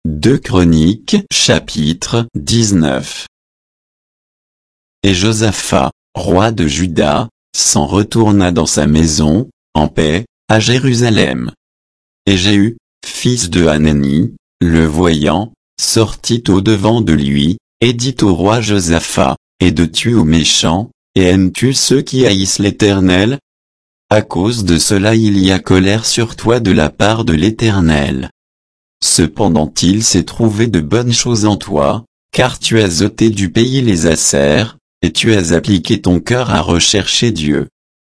2 Chroniques chapitre 19. Et Josaphat, roi de Juda, s'en retourna dans sa maison, en paix, à Jérusalem. Et Jéhu, fils de Hanani, le voyant, sortit au-devant de lui, et dit au roi Josaphat, aides-tu aux méchants, et aimes-tu ceux qui haïssent l'Éternel? À cause de cela il y a colère sur toi de la part de l'Éternel. Cependant il s'est trouvé de bonnes choses en toi, car tu as ôté du pays les Assers, et tu as appliqué ton cœur à rechercher Dieu.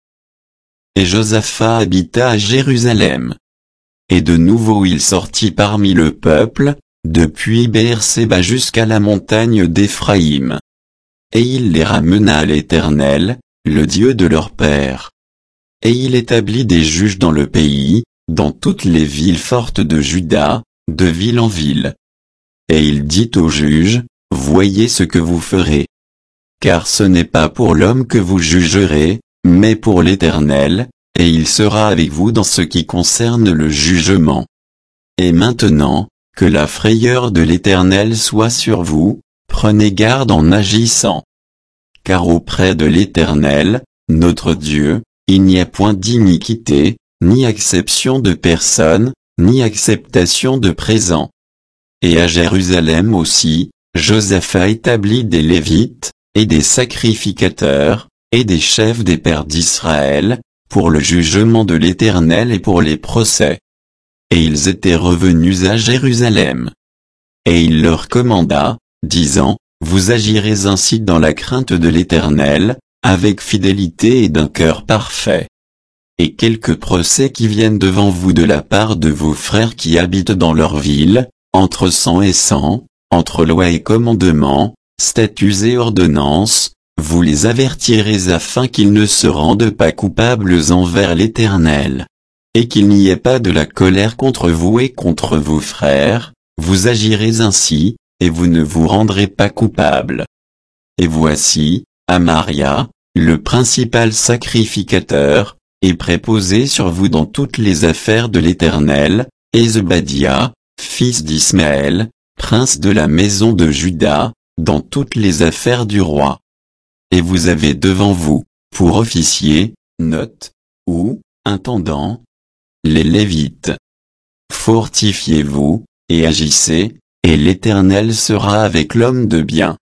Et Josaphat habita à Jérusalem. Et de nouveau il sortit parmi le peuple, depuis Beer-séba jusqu'à la montagne d'Éphraïm. Et il les ramena à l'Éternel, le Dieu de leur père. Et il établit des juges dans le pays, dans toutes les villes fortes de Juda, de ville en ville. Et il dit aux juges, voyez ce que vous ferez. Car ce n'est pas pour l'homme que vous jugerez, mais pour l'Éternel, et il sera avec vous dans ce qui concerne le jugement. Et maintenant, que la frayeur de l'Éternel soit sur vous, prenez garde en agissant. Car auprès de l'Éternel, notre Dieu, il n'y a point d'iniquité, ni acception de personne, ni acceptation de présent. Et à Jérusalem aussi, Josaphat établit des Lévites, et des sacrificateurs, et des chefs des pères d'Israël, pour le jugement de l'Éternel et pour les procès. Et ils étaient revenus à Jérusalem. Et il leur commanda, disant, vous agirez ainsi dans la crainte de l'Éternel, avec fidélité et d'un cœur parfait. Et quelques procès qui viennent devant vous de la part de vos frères qui habitent dans leur ville, entre sang et sang, entre loi et commandements, statuts et ordonnances, vous les avertirez afin qu'ils ne se rendent pas coupables envers l'Éternel. Et qu'il n'y ait pas de la colère contre vous et contre vos frères, vous agirez ainsi, et vous ne vous rendrez pas coupables. Et voici, Amaria, le principal sacrificateur, est préposé sur vous dans toutes les affaires de l'Éternel, et Zebadia, fils d'Ismaël, prince de la maison de Juda, dans toutes les affaires du roi. Et vous avez devant vous, pour officiers, ou intendants, les Lévites. Fortifiez-vous, et agissez, et l'Éternel sera avec l'homme de bien.